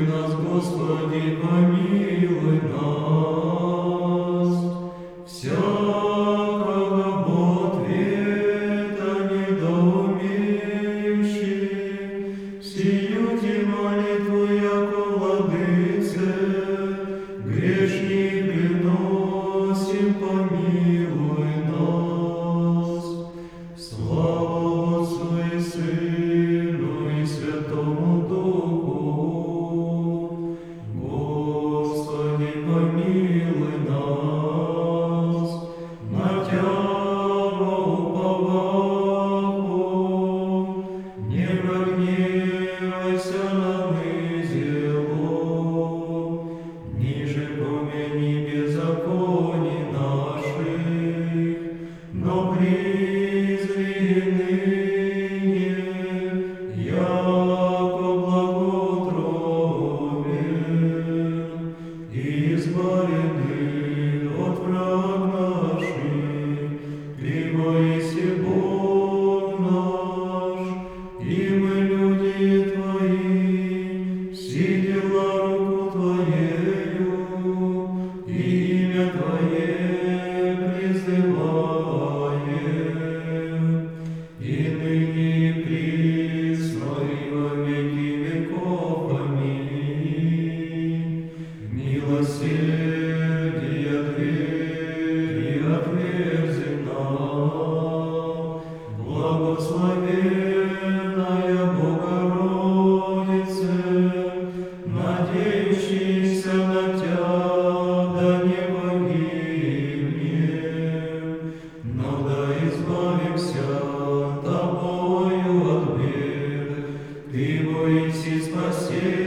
нас, Господи, помилуй нас. Всякого ответа недоумеющий, сиюте молитву, яко Владыце, грешник приносим, помилуй нас. Слава Отцу и Сыну и Святому Духу. Господи, помилуй нас, на Тябо уповаху, не прогневайся на нызело, ниже помяни беззаконий наших, но призри ныне, яко благоутробен, избавлены от враг наших, Ты Моисей Бог наш, и мы люди Твои, все дела руку Твоею, и имя Твое призываем, и ныне и присно и во веки веков. Аминь. Милосердие двери отверзи нам, благословенная Богородице, надеющийся на Тя, да не погибнем, но да избавимся Тобою от бед. Ты, Моисей, спасение